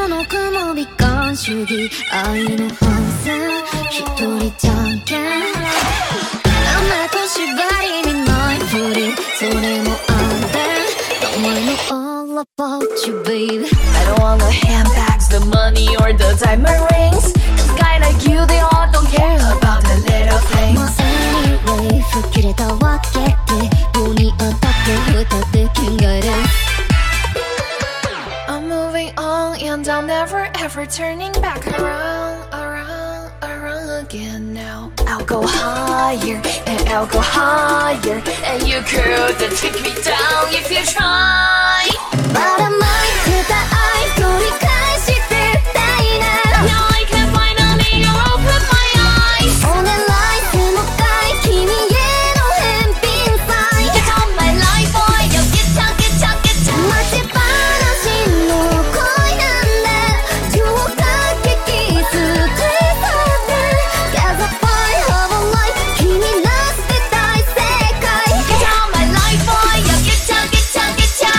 世の雲美観主義愛の反省一人じゃんけん雨と縛りにないふりそれもあんで Don't wanna know all about you baby I don't want the handbags, the money or the diamond rings A guy like you, they all don't care about the little things まあ anyway 吹っ切れたわけで棒に当たって歌って県外です I'm moving on and I'm never ever turning back around again now I'll go higher and I'll go higher And you couldn't take me down if you try ばらまいてた愛取り返してたいな Now I can finally open my eyes お願い背のかい君への返品さ Get on my life boy, yo get down, get down, get down 待ち話の恋なんで情かけキステータで Cause I find how I like 君らして大正解 Get on my life boy, yo get down, get down, get down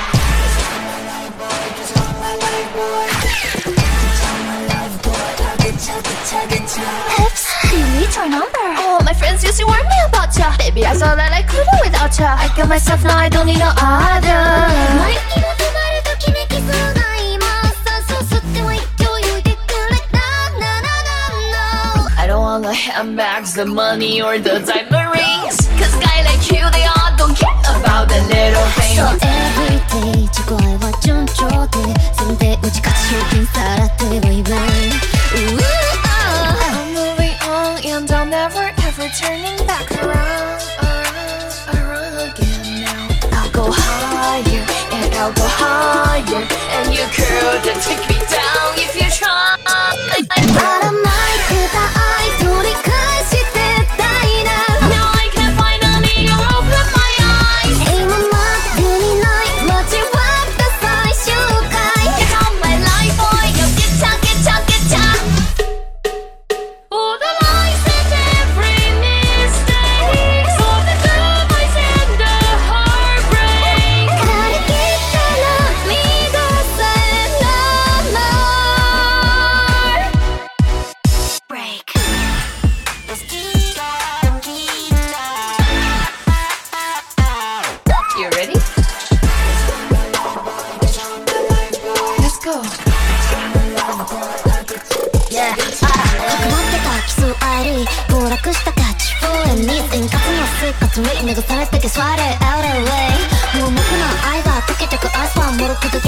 Oops, delete your number Oh, my friends used to warn me about ya Baby, I saw that I couldn't without ya I got myself, now I don't need no other 前にも止まるときめきそうな今さそう吸っては勢い置いてくれななななな I don't want the handbags, the money or the diamond rings Cause guy like you, they all don't care about the little things So everyday 自己愛は順調でせめて打ち勝ち賞金さらってバイバイ I'm moving on and I'm never ever turning back around again now I'll go higher and I'll go higher And you couldn't take me down if you try ばらまいてた愛取り返してたいな Now I can finally open my eyes 今までにない待ちわった最終回 Get on my life boy, yo get down, get down, get down All the lies and every mistake All the goodbyes and the heartbreak 枯れ切った涙さえなら Break You ready? Let's go Yeah かくまってた奇数愛類暴落したキャッチフルに生活の生活に流されて消され out of way 盲目な愛が溶けてくアイスはもろくて